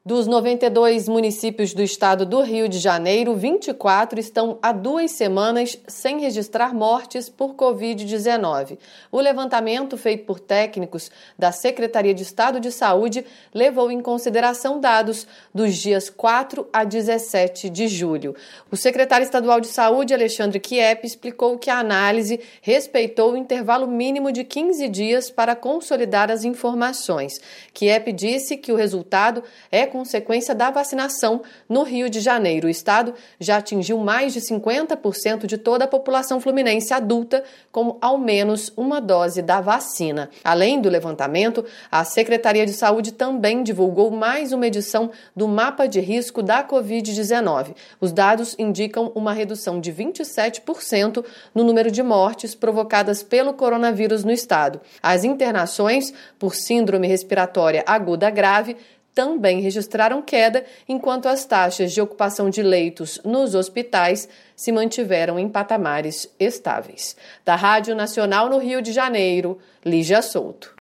Dos 92 municípios do estado do Rio de Janeiro, 24 estão há 2 semanas sem registrar mortes por Covid-19. O levantamento feito por técnicos da Secretaria de Estado de Saúde levou em consideração dados dos dias 4 a 17 de julho. O secretário estadual de Saúde, Alexandre Chiep, explicou que a análise respeitou o intervalo mínimo de 15 dias para consolidar as informações. Chiep disse que o resultado é consequência da vacinação no Rio de Janeiro. O estado já atingiu mais de 50% de toda a população fluminense adulta com ao menos uma dose da vacina. Além do levantamento, a Secretaria de Saúde também divulgou mais uma edição do Mapa de Risco da Covid-19. Os dados indicam uma redução de 27% no número de mortes provocadas pelo coronavírus no estado. As internações por síndrome respiratória aguda grave também registraram queda, enquanto as taxas de ocupação de leitos nos hospitais se mantiveram em patamares estáveis. Da Rádio Nacional no Rio de Janeiro, Lígia Souto.